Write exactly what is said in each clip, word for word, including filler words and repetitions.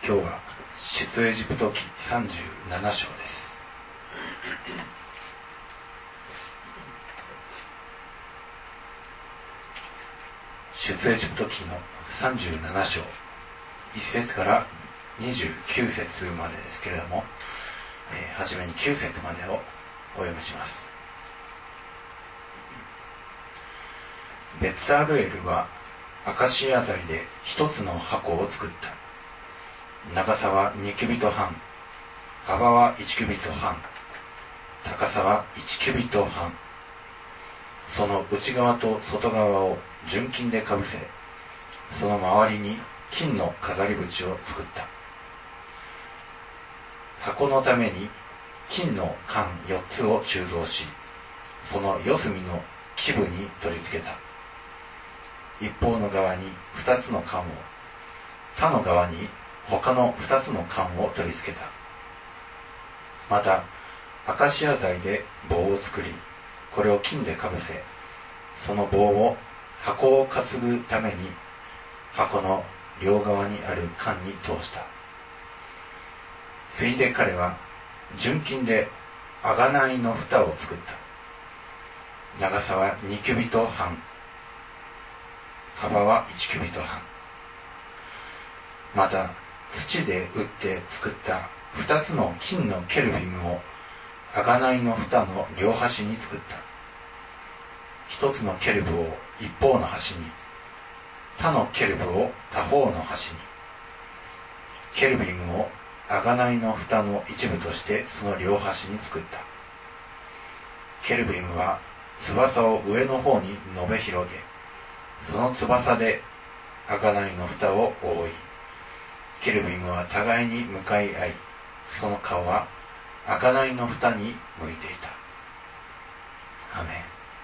今日は出エジプト記さんじゅうなな章です。出エジプト記のさんじゅうなな章いち節からにじゅうきゅう節までですけれども、えー、はじめにきゅう節までをお読みします。ベツアルエルはアカシア材で一つの箱を作った。長さはにキュビト半、幅はいちキュビト半、高さはいちキュビト半。その内側と外側を純金でかぶせ、その周りに金の飾り縁を作った。箱のために金の管よっつを鋳造し、その四隅の基部に取り付けた。一方の側に二つの管を、他の側に他の二つの管を取り付けた。またアカシア材で棒を作り、これを金でかぶせ、その棒を箱を担ぐために箱の両側にある管に通した。ついで彼は純金で贖いの蓋を作った。長さはにキュビト半、幅はいちキュビト半。また土で打って作った二つの金のケルビムを贖いの蓋の両端に作った。一つのケルブを一方の端に、他のケルブを他方の端に。ケルビムを贖いの蓋の一部としてその両端に作った。ケルビムは翼を上の方に伸べ広げ、その翼で贖いの蓋を覆い、ケルビムは互いに向かい合い、その顔は贖いの蓋に向いていた。アメン。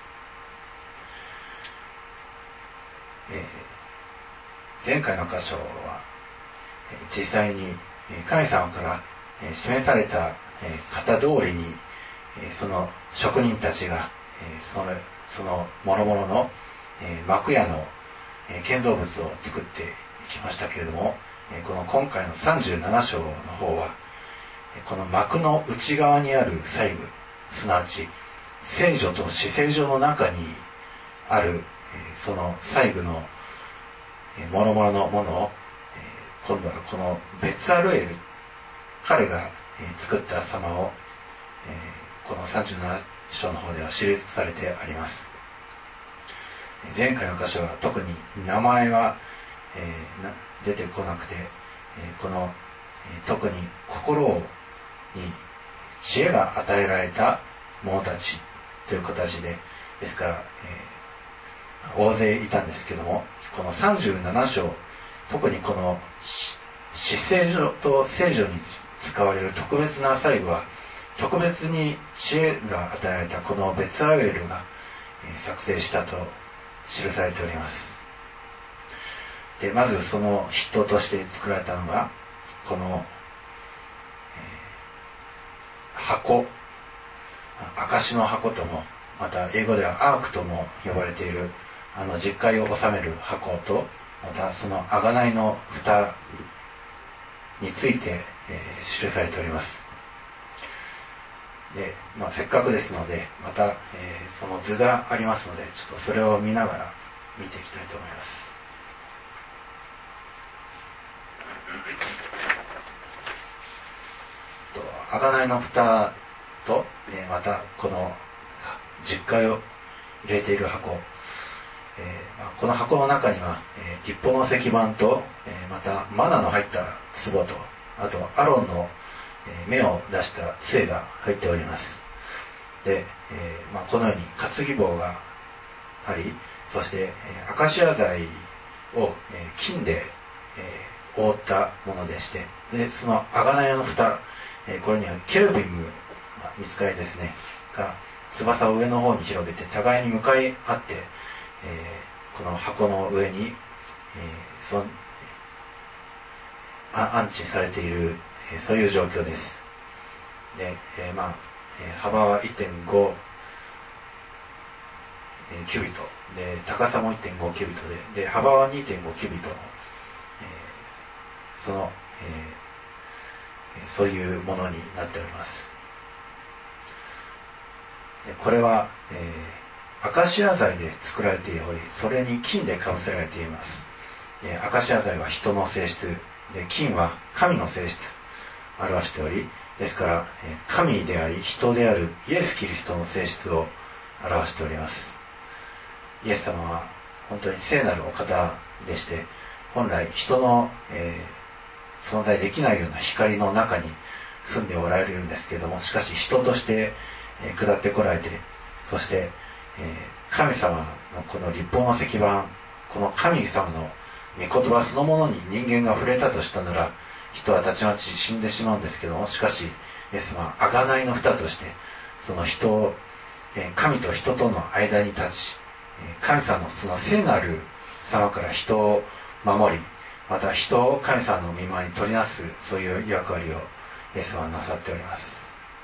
えー、前回の箇所は実際に神様から示された型通りにその職人たちがそのその諸々の幕屋の建造物を作っていきましたけれども、この今回のさんじゅうなな章の方はこの幕の内側にある細部、すなわち聖所と至聖所の中にあるその細部の諸々のものを今度はこのベツアルエル、彼が作った様をこのさんじゅうなな章の方では記されてあります。前回の箇所は特に名前は出てこなくて、この特に心に知恵が与えられた者たちという形で、ですから、えー、大勢いたんですけども、このさんじゅうなな章、特にこの至聖所と聖所に使われる特別な細部は、特別に知恵が与えられたこのベツアルエルが作成したと記されております。で、まずその筆頭として作られたのがこの、えー、箱、証の箱とも、また英語ではアークとも呼ばれているあの実戒を収める箱と、またその贖いの蓋について、えー、記されております。で、まあ、せっかくですのでまた、えー、その図がありますので、ちょっとそれを見ながら見ていきたいと思います。贖いの蓋と、えー、またこの実戒を入れている箱、えーまあ、この箱の中には、えー、立法の石板と、えー、またマナの入った壺と、あとアロンの、えー、芽を出した杖が入っております。で、えーまあ、このように担ぎ棒があり、そして、えー、アカシア材を、えー、金で、えー、覆ったものでして、でその贖いの蓋、えー、これにはケルビム、まあ、御使いですねが翼を上の方に広げて互いに向かい合って、えー、この箱の上に、えー、そのあ安置されている、えー、そういう状況です。で、えー、まあ、えー、幅は いってんご、えー、キュビトで、高さも いってんご キュビトで、で幅は にてんご キュビトの、えー、その、 えー、そういうものになっております。これは、えー、アカシア材で作られており、それに金でかぶせられています。えー、アカシア材は人の性質で、金は神の性質を表しており、ですから、えー、神であり人であるイエス・キリストの性質を表しております。イエス様は本当に聖なるお方でして、本来人の、えー、存在できないような光の中に住んでおられるんですけれども、しかし人としてえー、下ってこられて、そして、えー、神様のこの立法の石板、この神様の御言葉そのものに人間が触れたとしたなら、人はたちまち死んでしまうんですけども、しかしイエス様は贖いの蓋としてその人を、えー、神と人との間に立ち、えー、神様のその聖なる様から人を守り、また人を神様の御前に取りなす、そういう役割をイエス様はなさっております。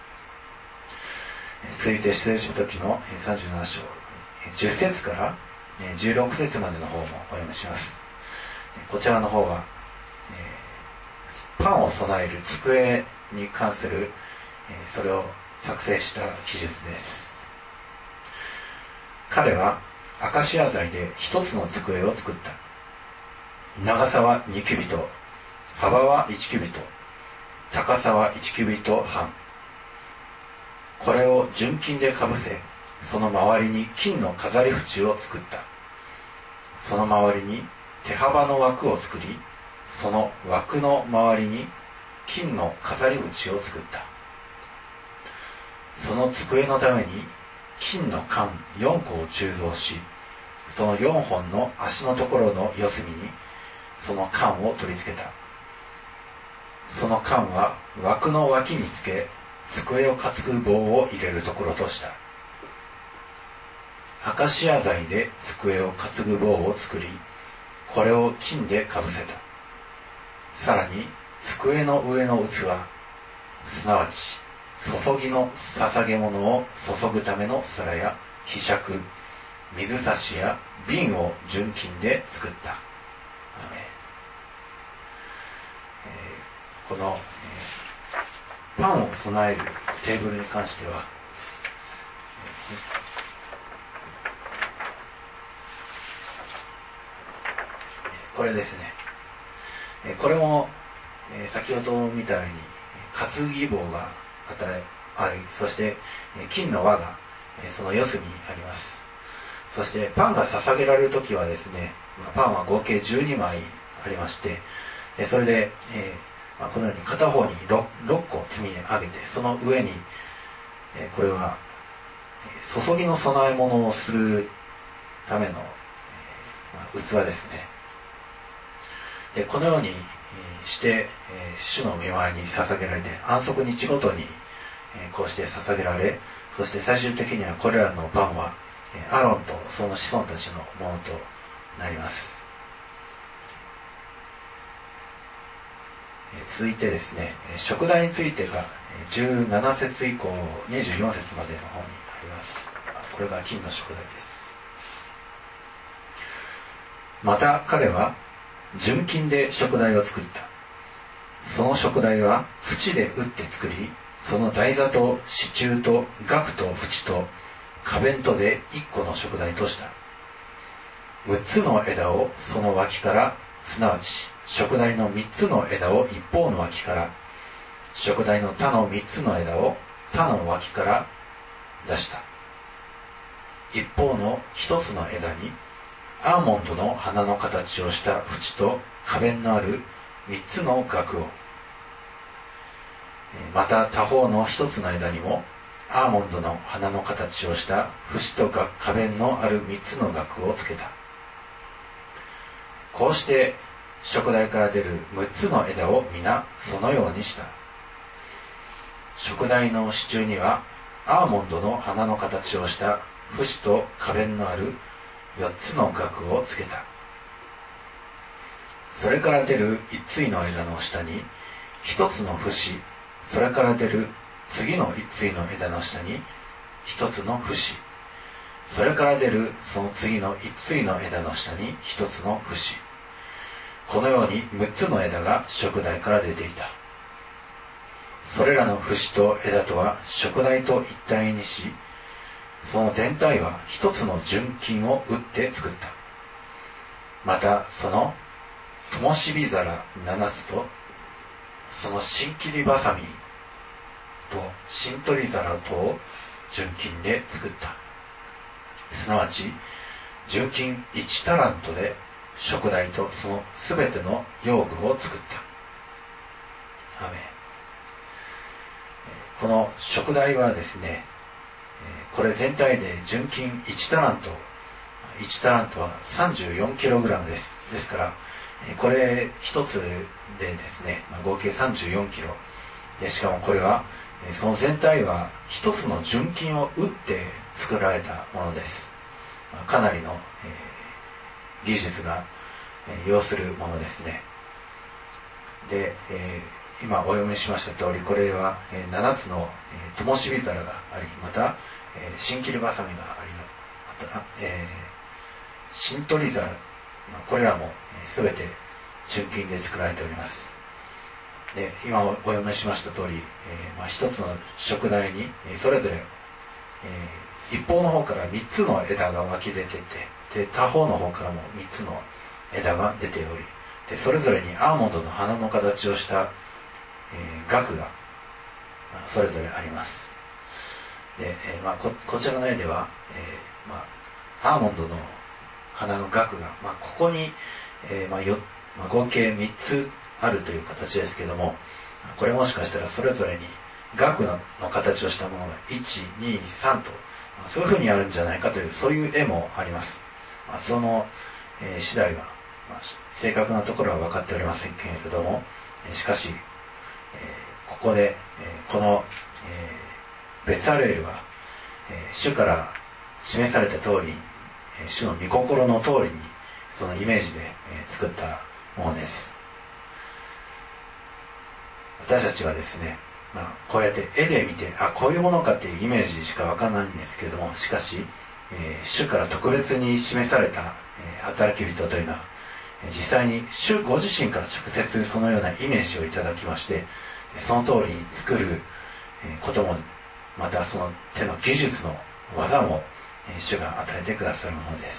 続いて出エジプト記のさんじゅうなな章じゅっ節からじゅうろく節までの方もお読みします。こちらの方はパンを備える机に関するそれを作成した記述です。彼はアカシア材で一つの机を作った。長さはにキュビト、幅はいちキュビト、高さはいちキュビト半。これを純金でかぶせ、その周りに金の飾り縁を作った。その周りに手幅の枠を作り、その枠の周りに金の飾り縁を作った。その机のために金の管よんこを鋳造し、そのよんほんの足のところの四隅にその管を取り付けた。その管は枠の脇につけ、机を担ぐ棒を入れるところとした。アカシア材で机を担ぐ棒を作り、これを金でかぶせた。さらに机の上の器、すなわち注ぎの捧げ物を注ぐための皿や柄杓、水差しや瓶を純金で作った。えー、この、えーパンを備えるテーブルに関しては、これですね。これも先ほど見たように担ぎ棒があり、そして金の輪がその四隅にあります。そしてパンが捧げられるときはですね、パンは合計じゅうにまいありまして、それで、えーこのように片方に 6, 6個積み上げて、その上に、えー、これは、えー、注ぎの供え物をするための、えーまあ、器ですね。でこのように、えー、して、えー、主の御前に捧げられて、安息日ごとに、えー、こうして捧げられ、そして最終的にはこれらのパンは、えー、アロンとその子孫たちのものとなります。続いてですね、食材についてがじゅうなな節以降にじゅうよん節までの方にあります。これが金の食材です。また彼は純金で食材を作った。その食材は土で打って作り、その台座と支柱と額と縁と花弁とで一個の食材とした。六つの枝をその脇から、すなわち食材の三つの枝を一方の脇から、食材の他の三つの枝を他の脇から出した。一方の一つの枝にアーモンドの花の形をした縁と花弁のある三つの額を、また他方の一つの枝にもアーモンドの花の形をした縁と花弁のある三つの額をつけた。こうして食材から出る六つの枝を皆そのようにした。食材の支柱にはアーモンドの花の形をした節と花弁のある四つの額をつけた。それから出る一対の枝の下に一つの節、それから出る次の一対の枝の下に一つの節、それから出るその次の一対の枝の下に一つの節。 このようにむっつの枝が燭台から出ていた。それらの節と枝とは燭台と一体にし、その全体は一つの純金を打って作った。またその灯火皿七つと、その新切りばさみと新取り皿とを純金で作った。すなわち純金一タラントで燭台とそのすべての用具を作った。アーメン。この燭台はですね、これ全体で純金いちタラント、いちタラントは さんじゅうよんキログラム です。ですからこれ一つでですね、合計さんじゅうよんキロで、しかもこれはその全体は一つの純金を打って作られたものです。かなりの、えー、技術が、えー、要するものですね。で、えー、今お読みしました通り、これは、えー、ななつの、えー、灯火皿があり、また、えー、新切りばさみがあり、また、えー、新取り皿、これらも、えー、すべて純金で作られております。で、今お読みしました通り、えーまあ、一つの燭台に、えー、それぞれ、えー、一方の方から三つの枝が湧き出てて、で他方の方からも三つの枝が出ており、でそれぞれにアーモンドの花の形をした、えー、額が、まあ、それぞれあります。で、えーまあ、こ, こちらの絵では、えーまあ、アーモンドの花の額が、まあ、ここに、えーまあよまあ、合計みっつあるという形ですけども、これもしかしたらそれぞれに額の形をしたものがいち、に、さんと、まあ、そういうふうにあるんじゃないかという、そういう絵もあります。まあ、その、えー、次第は、まあ、正確なところは分かっておりませんけれども、えー、しかし、えー、ここで、えー、この、えー、ベツァレールは、えー、主から示された通り、えー、主の御心の通りにそのイメージで、えー、作ったものです。私たちはですね、まあ、こうやって絵で見て、あ、こういうものかっていうイメージしかわからないんですけれども、しかし、えー、主から特別に示された、えー、働き人というのは、実際に主ご自身から直接そのようなイメージをいただきまして、その通りに作ることも、またその手の技術の技も、えー、主が与えてくださるものです。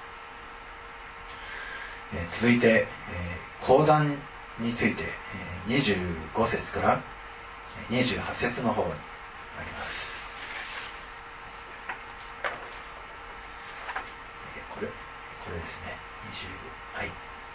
えー、続いて、えー、講談について、えー、にじゅうご節からにじゅうはち節の方にあります。えー、これ、これですね。にじゅう、はい。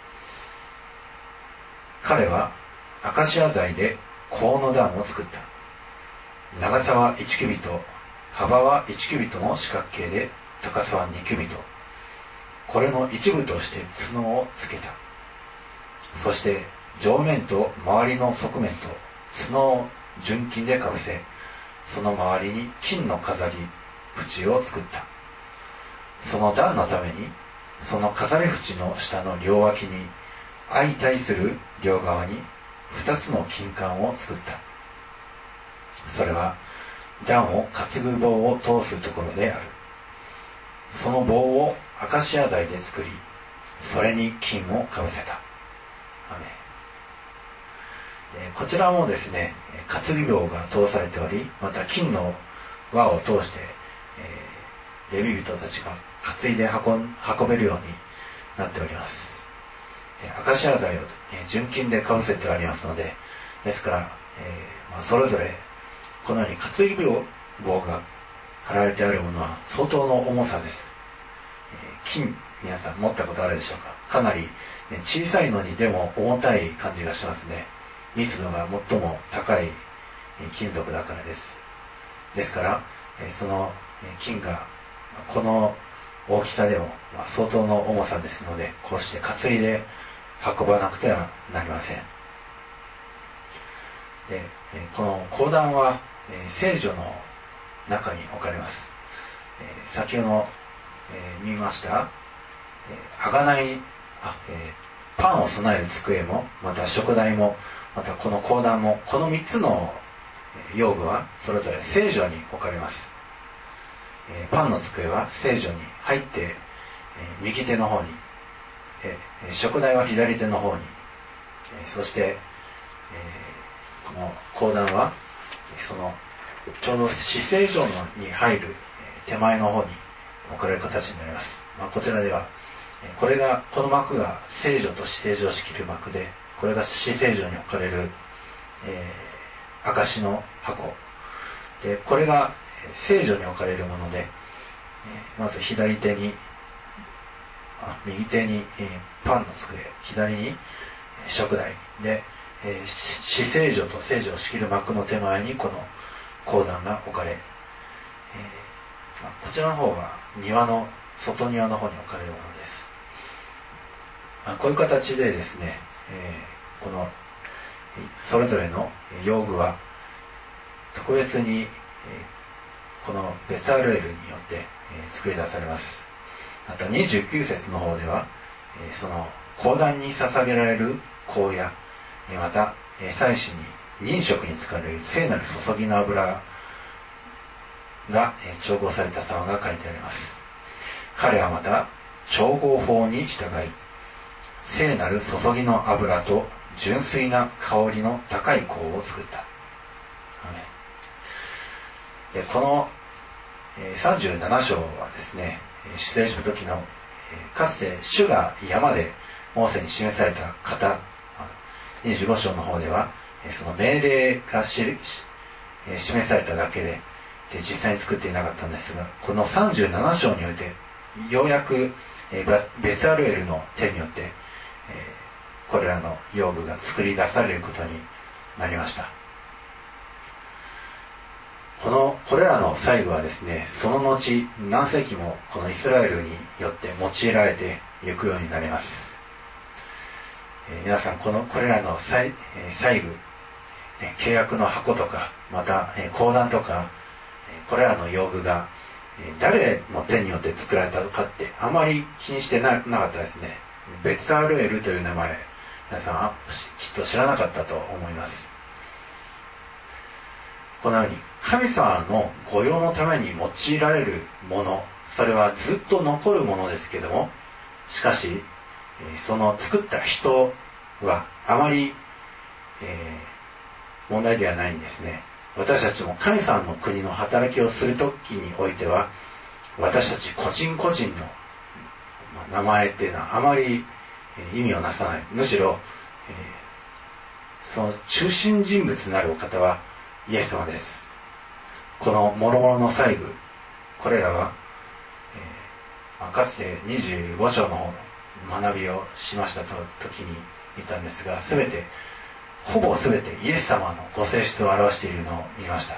彼はアカシア材で香の段を作った。長さはいちキュビト、幅はいちキュビトの四角形で、高さはにキュビト。これの一部として角をつけた。そして上面と周りの側面と角を純金でかぶせ、その周りに金の飾り縁を作った。その段のために、その飾り縁の下の両脇に、相対する両側に二つの金管を作った。それは段を担ぐ棒を通すところである。その棒をアカシア材で作り、それに金をかぶせた。アメン。こちらもですね、担ぎ棒が通されており、また金の輪を通して、えー、レビ人たちが担いで 運, 運べるようになっております。アカシア材を、えー、純金でかぶせてありますので、ですから、えーまあ、それぞれこのように担ぎ棒が貼られてあるものは相当の重さです。えー、金、皆さん持ったことあるでしょうか。かなり、ね、小さいのにでも重たい感じがしますね。密度が最も高い金属だからです。ですから、その金がこの大きさでも相当の重さですので、こうして担いで運ばなくてはなりません。で、この講談は聖女の中に置かれます。先ほど見ました贖いあ、えー、パンを備える机も、また燭台も、またこの講談も、このみっつの用具はそれぞれ聖女に置かれます。えー、パンの机は聖女に入って、えー、右手の方に、 えー、燭台は左手の方に、えー、そして、えー、この講談はそのちょうど至聖所に入る手前の方に置かれる形になります。まあ、こちらではこれがこの幕が聖所と至聖所を仕切る幕で、これが至聖所に置かれる、えー、証の箱で、これが聖所に置かれるもので、えー、まず左手にあ右手に、えー、パンの机、左に燭台で、えー、至聖所と聖所を仕切る幕の手前にこの講談が置かれ、えーまあ、こちらの方は庭の外庭の方に置かれるものです。まあ、こういう形でですね、えー、このそれぞれの用具は特別に、えー、このベツァルエルによって、えー、作り出されます。またにじゅうきゅう節の方では、えー、その講談に捧げられる香や、えー、また、えー、祭司に任職に使われる聖なる注ぎの油が、えー、調合された様が書いてあります。彼はまた調合法に従い、聖なる注ぎの油と純粋な香りの高い香を作った。でこの、えー、さんじゅうなな章はですね、出エジプト記の、えー、かつて主が山でモーセに示された方、にじゅうご章の方では、えー、その命令がし、えー、示されただけで、で実際に作っていなかったんですが、このさんじゅうなな章においてようやく、えー、ベツァルエルの手によって、えー、これらの用具が作り出されることになりました。このこれらの細具はですね、その後何世紀もこのイスラエルによって用いられていくようになります。えー、皆さんこのこれらの細、えー、細具、ね、契約の箱とか、また、えー、講談とか、えー、これらの用具が、えー、誰の手によって作られたのかってあまり気にして な, なかったですね。ベツァルエルという名前、皆さんきっと知らなかったと思います。このように神様の御用のために用いられるもの、それはずっと残るものですけども、しかしその作った人はあまり、えー、問題ではないんですね。私たちも神様の国の働きをするときにおいては、私たち個人個人の名前っていうのはあまり意味をなさない。むしろ、えー、その中心人物なるお方はイエス様です。この諸々の細具、これらは、えー、かつてにじゅうご章の学びをしましたと時に言ったんですが、すべてほぼすべてイエス様のご性質を表しているのを見ました。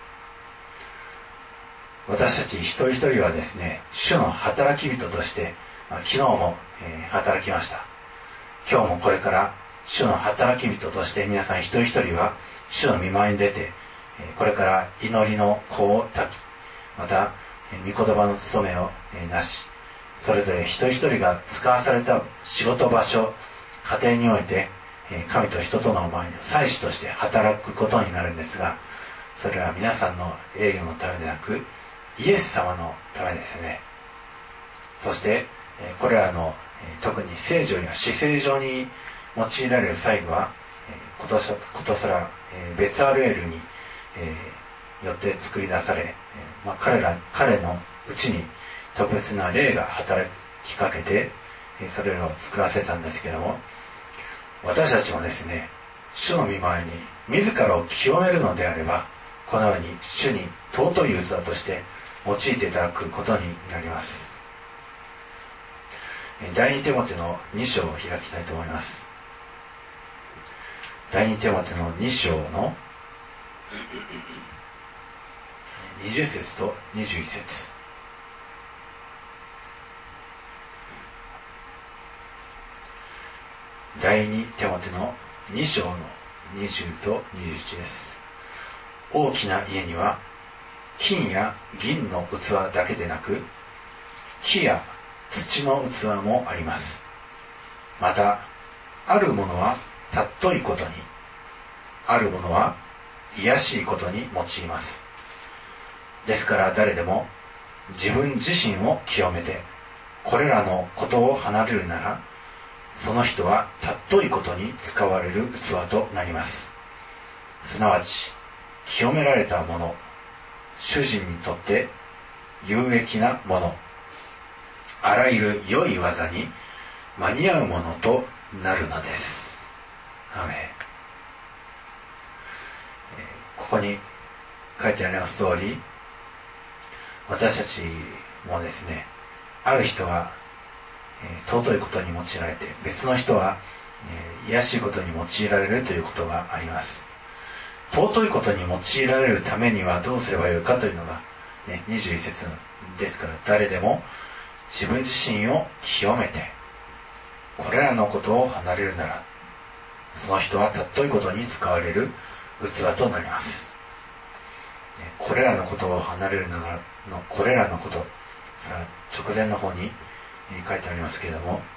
私たち一人一人はですね、主の働き人として、まあ、昨日も、えー、働きました。今日もこれから主の働き人として皆さん一人一人は主の御前に出て、これから祈りの香を焚き、また御言葉の務めをなし、それぞれ一人一人が使わされた仕事場所、家庭において神と人との前に祭司として働くことになるんですが、それは皆さんの栄誉のためでなくイエス様のためですね。そしてこれらの特に聖所や至聖所に用いられる細具はことさらベツァルエルによって作り出され、まあ、彼ら彼のうちに特別な霊が働きかけてそれらを作らせたんですけども、私たちもですね、主の御前に自らを清めるのであれば、このように主に尊い器として用いていただくことになります。第二テモテのに章を開きたいと思います。第二テモテのに章のにじゅう節とにじゅういち節。第二テモテのに章のにじゅうとにじゅういちです。大きな家には金や銀の器だけでなく、木や土の器もあります。またあるものは尊いことに、あるものは卑しいことに用います。ですから誰でも自分自身を清めて、これらのことを離れるなら、 その人は尊いことに使われる器となります。すなわち清められたもの、主人にとって有益なもの、あらゆる良い技に間に合うものとなるのです。アーメン。ここに書いてあります通り、私たちもですね、ある人は、えー、尊いことに用いられて、別の人は、えー、卑しいことに用いられるということがあります。尊いことに用いられるためにはどうすればよいかというのが、ね、にじゅういち節ですから、誰でも自分自身を清めて、これらのことを離れるなら、その人は尊いことに使われる器となります。これらのことを離れるならのこれらのこと、それは直前の方に書いてありますけれども、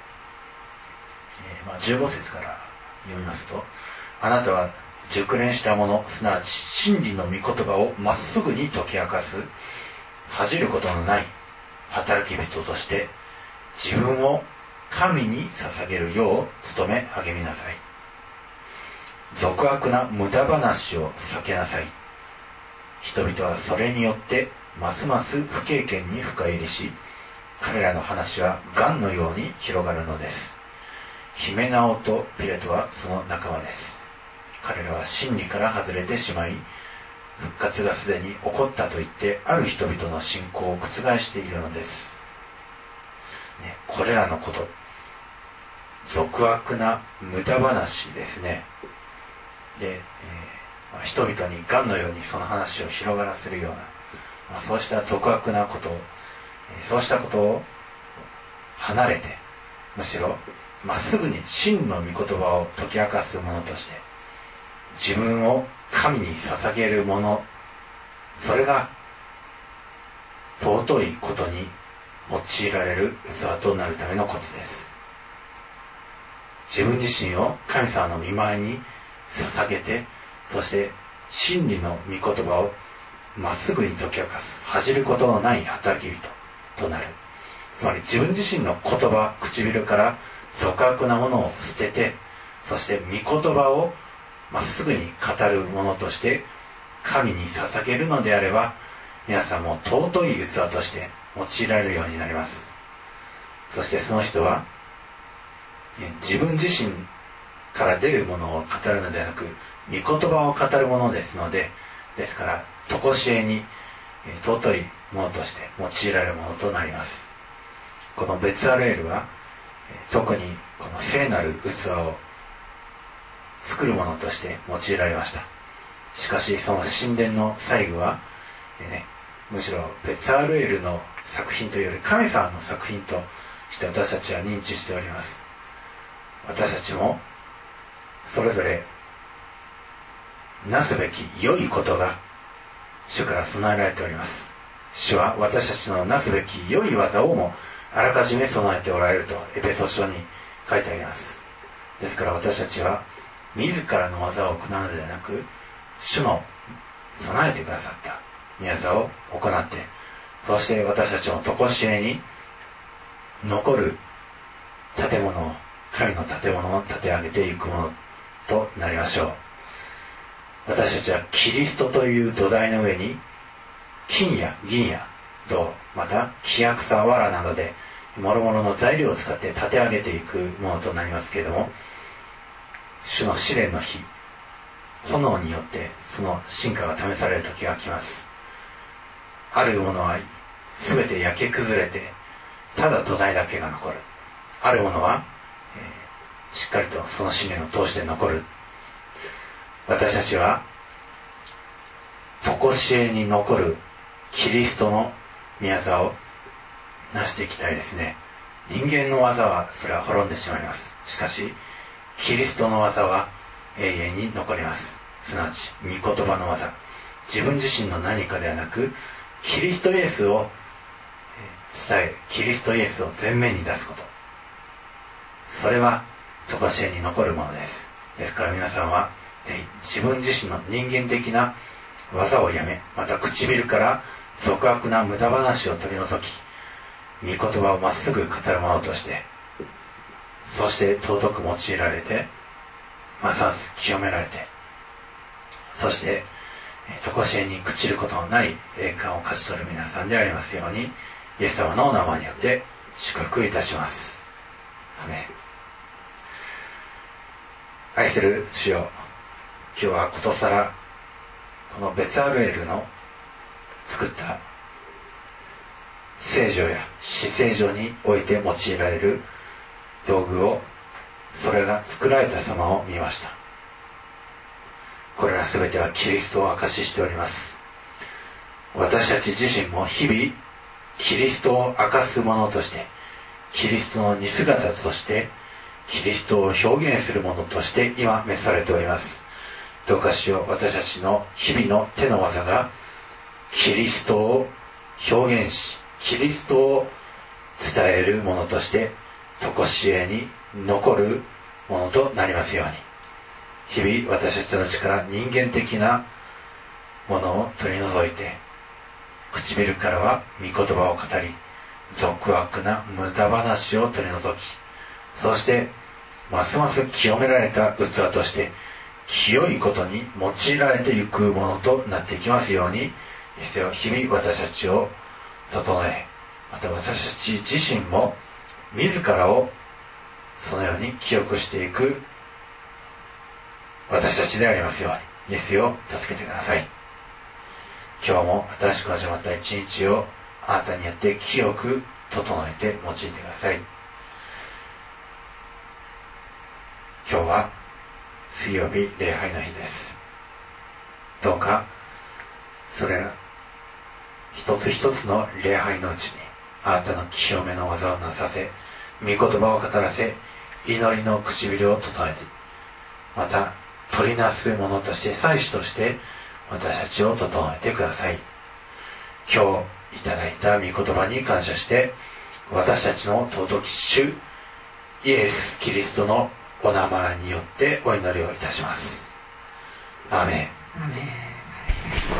えーまあ、じゅうご節から読みますと、あなたは熟練したもの、すなわち真理の御言葉をまっすぐに解き明かす、恥じることのない働き人として自分を神に捧げるよう努め励みなさい。俗悪な無駄話を避けなさい。人々はそれによってますます不経験に深入りし、彼らの話は癌のように広がるのです。ヒメナオとピレトはその仲間です。彼らは真理から外れてしまい、復活がすでに起こったと言ってある人々の信仰を覆しているのです、ね、これらのこと、俗悪な無駄話ですね。で、えーまあ、人々に癌のようにその話を広がらせるような、まあ、そうした俗悪なことを、えー、そうしたことを離れて、むしろまっすぐに真の御言葉を解き明かすものとして自分を神に捧げるもの、それが尊いことに用いられる器となるためのコツです。自分自身を神様の御前に捧げて、そして真理の御言葉をまっすぐに解き明かす、恥じることのない働き人となる。つまり自分自身の言葉、唇から俗悪なものを捨てて、そして御言葉をまっすぐに語るものとして神に捧げるのであれば、皆さんも尊い器として用いられるようになります。そしてその人は自分自身から出るものを語るのではなく、御言葉を語るものですので、ですから常しえに尊いものとして用いられるものとなります。このベツアルエルは特にこの聖なる器を作るものとして用いられました。しかしその神殿の細具は、ね、むしろベツアルエルの作品というより神様の作品として私たちは認知しております。私たちもそれぞれなすべき良いことが主から備えられております。主は私たちのなすべき良い技をもあらかじめ備えておられるとエペソ書に書いてあります。ですから私たちは自らの技を行うのではなく、主の備えてくださった御業を行って、そして私たちも常しえに残る建物を、神の建物を建て上げていくものとなりましょう。私たちはキリストという土台の上に金や銀や銅、また木や草、藁などで諸々の材料を使って建て上げていくものとなりますけれども、主の試練の日、炎によってその真価が試される時が来ます。あるものは全て焼け崩れて、ただ土台だけが残る。あるものは、えー、しっかりとその試練を通して残る。私たちは常しえに残るキリストの御業を成していきたいですね。人間の技はそれは滅んでしまいます。しかしキリストの技は永遠に残ります。すなわち御言葉の技、自分自身の何かではなくキリストイエスを伝え、キリストイエスを前面に出すこと、それは常しえに残るものです。ですから皆さんはぜひ自分自身の人間的な技をやめ、また唇から俗悪な無駄話を取り除き、御言葉をまっすぐ語るものとしてそして尊く用いられて、ますます清められて、そして常しえに朽ちることのない栄冠を勝ち取る皆さんでありますように、イエス様のお名前によって祝福いたします。アメン。愛する主よ、今日はことさらこのベツアルエルの作った聖女や至聖所において用いられる道具を、それが作られた様を見ました。これらすべてはキリストを証ししております。私たち自身も日々キリストを明かすものとして、キリストの似姿として、キリストを表現するものとして今召されております。どうかしよう、私たちの日々の手の技がキリストを表現し、キリストを伝えるものとして常しえに残るものとなりますように、日々私たちの力、人間的なものを取り除いて、唇からは御言葉を語り、俗悪な無駄話を取り除き、そしてますます清められた器として清いことに用いられていくものとなっていきますように、日々私たちを整え、また私たち自身も自らをそのように記憶していく私たちでありますように、イエスを助けてください。今日も新しく始まった一日をあなたによって清く整えて用いてください。今日は水曜日礼拝の日です。どうかそれら一つ一つの礼拝のうちにあなたの清めの技をなさせ、御言葉を語らせ、祈りの唇を整えて、また取りなすものとして、祭司として私たちを整えてください。今日いただいた御言葉に感謝して、私たちの尊き主イエス・キリストのお名前によってお祈りをいたします。アーメン。 アーメン。